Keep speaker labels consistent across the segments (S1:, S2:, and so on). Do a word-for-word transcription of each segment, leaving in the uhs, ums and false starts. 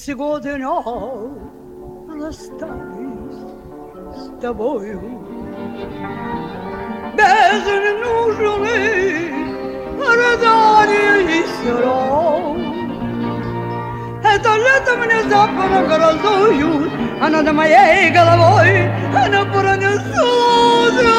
S1: сегодня расстались с тобою. Без ненужных рыданий и слез. Это лето внезапно грозою, а над моей головой она пронесла.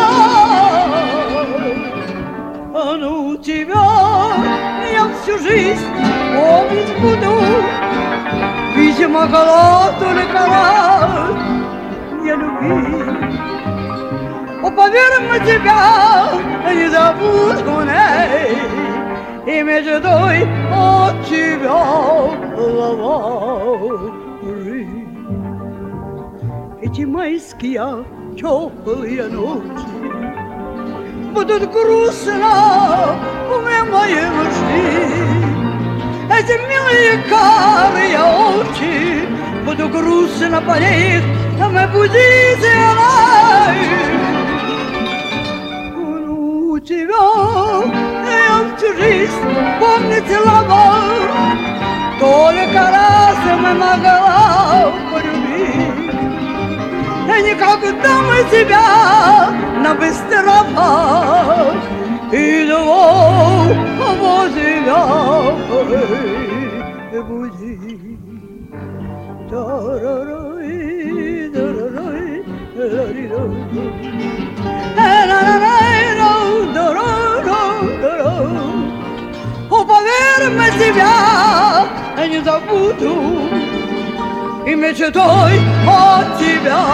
S1: А ну тебя я всю жизнь помнить буду. Ведь могла только раз не любить. О, поверь, на тебя не забуду, и мечтой от тебя ловать. Эти майские теплые ночи будут грустно в моей души. Эти милые карые очи будут грустно по них мы будем у тебя я всю жизнь помнить лава, только раз мы могла полюбить. И никогда мы тебя на быстропах и двух возле буди. Тарарай, тарарай, о, поверь, мы тебя не забуду, и мечтой от тебя